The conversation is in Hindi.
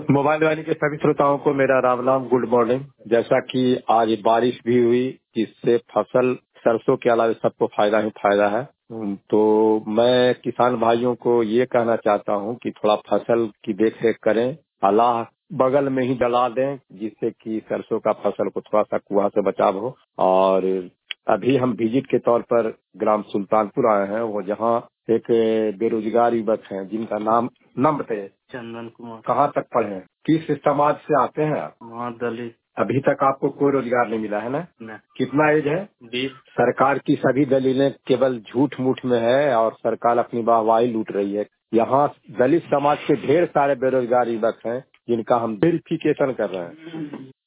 मोबाइल वाणी के सभी श्रोताओं को मेरा राम राम, गुड मॉर्निंग। जैसा कि आज बारिश भी हुई, जिससे फसल सरसों के अलावा सबको फायदा ही फायदा है। तो मैं किसान भाइयों को ये कहना चाहता हूँ कि थोड़ा फसल की देख रेख करें, अल्लाह बगल में ही डला दें, जिससे कि सरसों का फसल को थोड़ा सा कुआ से बचाव हो। और अभी हम विजिट के तौर पर ग्राम सुल्तानपुर आए हैं, वो जहाँ एक बेरोजगार युवक हैं जिनका नाम बताइए। चंदन कुमार। कहाँ तक पढ़े हैं, किस समाज से आते हैं आप? वहाँ दलित। अभी तक आपको कोई रोजगार नहीं मिला है ना? न। कितना एज है? 20। सरकार की सभी दलीलें केवल झूठ मूठ में है और सरकार अपनी वाहवाही लूट रही है। यहाँ दलित समाज के ढेर सारे बेरोजगार युवक हैं जिनका हम वेरिफिकेशन कर रहे हैं।